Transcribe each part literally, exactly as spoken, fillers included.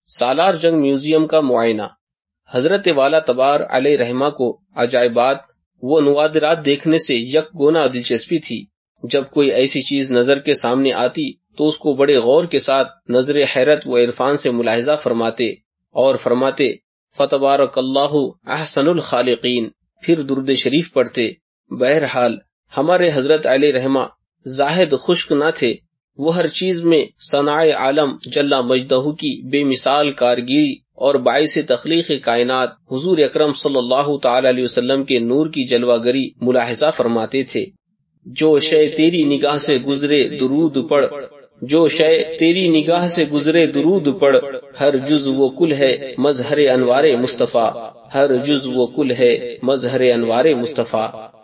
سالار جنگ میوزیم کا معائنہ۔ حضرت والا تبار علیہ رحمہ کو عجائبات و نوادرات دیکھنے سے یک گونا دلچسپی تھی۔ جب کوئی ایسی چیز نظر کے سامنے آتی تو اس کو بڑے غور کے ساتھ نظر حیرت و عرفان سے ملاحظہ فرماتے اور فرماتے فتبارک اللہ احسن الخالقین، پھر درود شریف پڑھتے۔ بہرحال ہمارے حضرت علیہ رحمہ زاہد خشک نہ تھے، وہ ہر چیز میں صنع عالم جل مجدہ کی بے مثال کارگری اور باعث تخلیق کائنات حضور اکرم صلی اللہ تعالی علیہ وسلم کے نور کی جلوہ گری ملاحظہ فرماتے تھے۔ جو شے تیری نگاہ سے گزرے درود پڑھ، جو شے تیری نگاہ سے گزرے درود پڑھ، ہر جز وہ کل ہے مظہر انوار مصطفیٰ، ہر جز وہ کل ہے مظہر انوار مصطفیٰ۔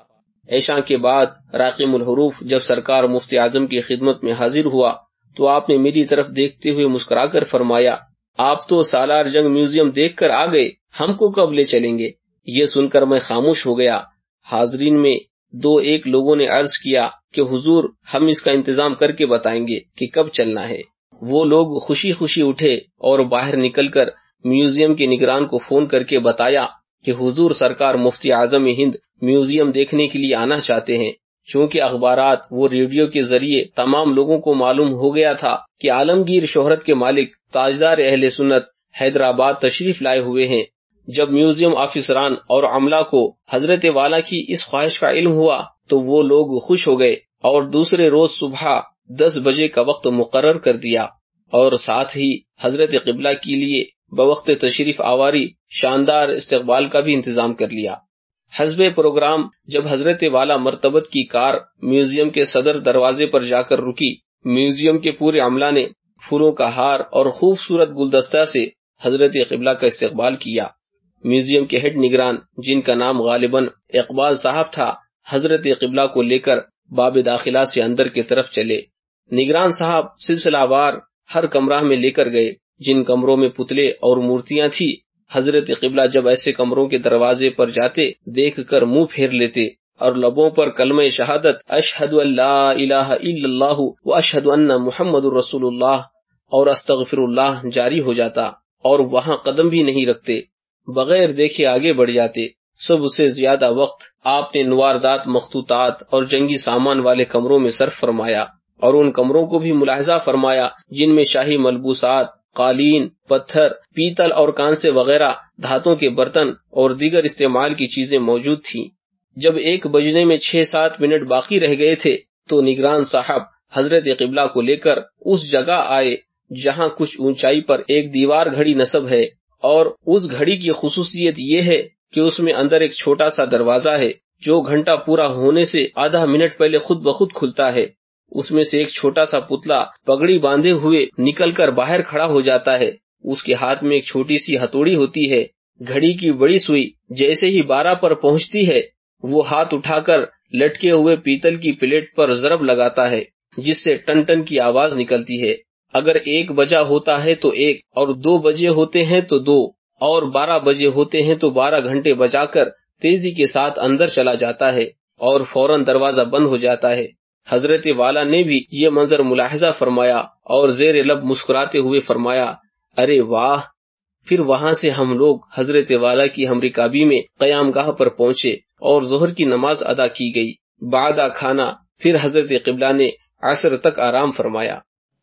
عشاء کے بعد راقم الحروف جب سرکار مفتی اعظم کی خدمت میں حاضر ہوا تو آپ نے میری طرف دیکھتے ہوئے مسکرا کر فرمایا، آپ تو سالار جنگ میوزیم دیکھ کر آ گئے، ہم کو کب لے چلیں گے؟ یہ سن کر میں خاموش ہو گیا۔ حاضرین میں دو ایک لوگوں نے عرض کیا کہ حضور ہم اس کا انتظام کر کے بتائیں گے کہ کب چلنا ہے۔ وہ لوگ خوشی خوشی اٹھے اور باہر نکل کر میوزیم کے نگران کو فون کر کے بتایا کہ حضور سرکار مفتی اعظم ہند میوزیم دیکھنے کے لیے آنا چاہتے ہیں۔ چونکہ اخبارات وہ ریڈیو کے ذریعے تمام لوگوں کو معلوم ہو گیا تھا کہ عالمگیر شہرت کے مالک تاجدار اہل سنت حیدرآباد تشریف لائے ہوئے ہیں۔ جب میوزیم آفیسران اور عملہ کو حضرت والا کی اس خواہش کا علم ہوا تو وہ لوگ خوش ہو گئے اور دوسرے روز صبح دس بجے کا وقت مقرر کر دیا اور ساتھ ہی حضرت قبلہ کے لیے بوقت تشریف آواری شاندار استقبال کا بھی انتظام کر لیا۔ حسب پروگرام جب حضرت والا مرتبت کی کار میوزیم کے صدر دروازے پر جا کر رکی، میوزیم کے پورے عملہ نے پھولوں کا ہار اور خوبصورت گلدستہ سے حضرت قبلہ کا استقبال کیا۔ میوزیم کے ہیڈ نگران جن کا نام غالباً اقبال صاحب تھا، حضرت قبلہ کو لے کر باب داخلہ سے اندر کی طرف چلے۔ نگران صاحب سلسلہ وار ہر کمرہ میں لے کر گئے۔ جن کمروں میں پتلے اور مورتیاں تھی، حضرت قبلہ جب ایسے کمروں کے دروازے پر جاتے دیکھ کر منہ پھیر لیتے اور لبوں پر کلمہ شہادت اشہد ان لا الہ الا اللہ و اشہد ان محمد رسول اللہ اور استغفر اللہ جاری ہو جاتا اور وہاں قدم بھی نہیں رکھتے، بغیر دیکھے آگے بڑھ جاتے۔ صبح سے زیادہ وقت آپ نے نواردات مخطوطات اور جنگی سامان والے کمروں میں صرف فرمایا اور ان کمروں کو بھی ملاحظہ فرمایا جن میں شاہی ملبوسات، قالین، پتھر، پیتل اور کانسے وغیرہ دھاتوں کے برتن اور دیگر استعمال کی چیزیں موجود تھیں۔ جب ایک بجنے میں چھ سات منٹ باقی رہ گئے تھے تو نگران صاحب حضرت قبلہ کو لے کر اس جگہ آئے جہاں کچھ اونچائی پر ایک دیوار گھڑی نصب ہے، اور اس گھڑی کی خصوصیت یہ ہے کہ اس میں اندر ایک چھوٹا سا دروازہ ہے جو گھنٹہ پورا ہونے سے آدھا منٹ پہلے خود بخود کھلتا ہے۔ اس میں سے ایک چھوٹا سا پتلا پگڑی باندھے ہوئے نکل کر باہر کھڑا ہو جاتا ہے۔ اس کے ہاتھ میں ایک چھوٹی سی ہتھوڑی ہوتی ہے۔ گھڑی کی بڑی سوئی جیسے ہی بارہ پر پہنچتی ہے وہ ہاتھ اٹھا کر لٹکے ہوئے پیتل کی پلیٹ پر ضرب لگاتا ہے جس سے ٹن ٹن کی آواز نکلتی ہے۔ اگر ایک بجا ہوتا ہے تو ایک، اور دو بجے ہوتے ہیں تو دو، اور بارہ بجے ہوتے ہیں تو بارہ گھنٹے بجا کر تیزی کے ساتھ اندر چلا جاتا ہے اور فوراً دروازہ بند ہو جاتا ہے۔ حضرت والا نے بھی یہ منظر ملاحظہ فرمایا اور زیر لب مسکراتے ہوئے فرمایا، ارے واہ! پھر وہاں سے ہم لوگ حضرت والا کی ہم رکابی میں قیام گاہ پر پہنچے اور ظہر کی نماز ادا کی گئی۔ بعد کھانا پھر حضرت قبلہ نے عصر تک آرام فرمایا۔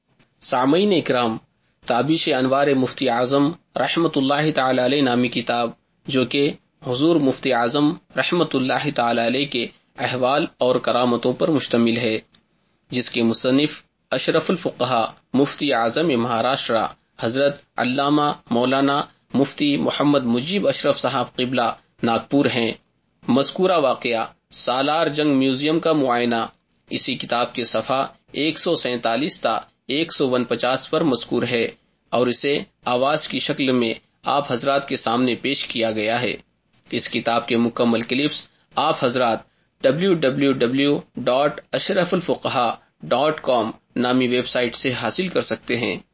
سامعین اکرام، تابش انوار مفتی اعظم رحمت اللہ تعالی علیہ نامی کتاب جو کہ حضور مفتی اعظم رحمت اللہ تعالی علیہ کے احوال اور کرامتوں پر مشتمل ہے، جس کے مصنف اشرف الفقہا مفتی اعظم مہاراشٹرا حضرت علامہ مولانا مفتی محمد مجیب اشرف صاحب قبلہ ناگپور ہیں۔ مذکورہ واقعہ سالار جنگ میوزیم کا معائنہ اسی کتاب کے صفحہ ایک سو سینتالیس تا ایک سو انچاس پر مذکور ہے اور اسے آواز کی شکل میں آپ حضرات کے سامنے پیش کیا گیا ہے۔ اس کتاب کے مکمل کلپس آپ حضرات W W W dot Ashraf ul Fuqaha dot com نامی ویب سائٹ سے حاصل کر سکتے ہیں۔